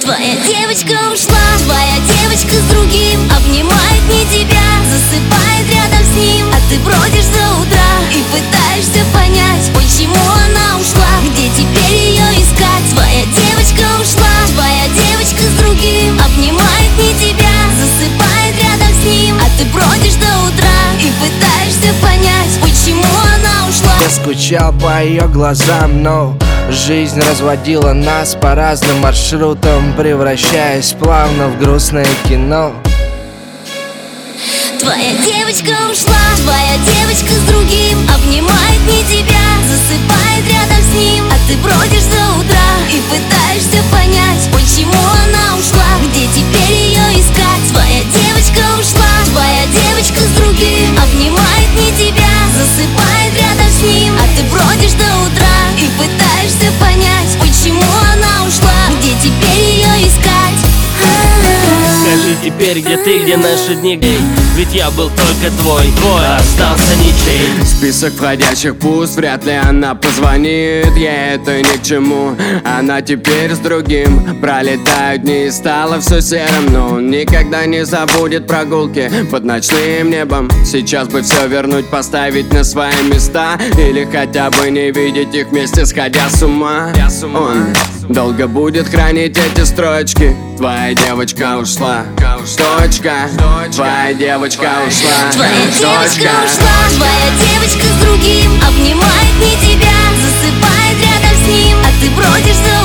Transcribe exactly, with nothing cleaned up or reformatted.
Твоя девочка ушла, твоя девочка с другим, обнимает не тебя, засыпает рядом с ним. А ты бродишь до утра и пытаешься понять, почему она ушла, где теперь ее искать. Твоя девочка ушла, твоя девочка с другим, обнимает не тебя, засыпает рядом с ним. А ты бродишь до утра и пытаешься понять, почему она ушла. Я скучал по ее глазам, но жизнь разводила нас по разным маршрутам, превращаясь плавно в грустное кино. Твоя девочка ушла, твоя девочка с другим, обнимает не тебя, засыпает рядом с ним. А ты бродишь до утра и пытаешься понять, почему она ушла, где теперь ее искать. Твоя девочка ушла, твоя девочка с другим, обнимает не тебя, засыпает рядом с ним. А ты бродишь до утра и пытаешься понять, почему она ушла, где теперь ее искать. Скажи теперь, где ты, где наши дни, ведь я был только твой, твой, а остался ничей. Список входящих пуст, вряд ли она позвонит, ей это ни к чему. Она теперь с другим, пролетают дни и стало все серым. Но никогда не забудет прогулки под ночным небом. Сейчас бы все вернуть, поставить на свои места, или хотя бы не видеть их вместе, сходя с ума. Он долго будет хранить эти строчки. Твоя девочка ушла, точка. Твоя девочка ушла, твоя девочка ушла, твоя девочка с другим, обнимает не тебя, засыпает рядом с ним. А ты бродишь за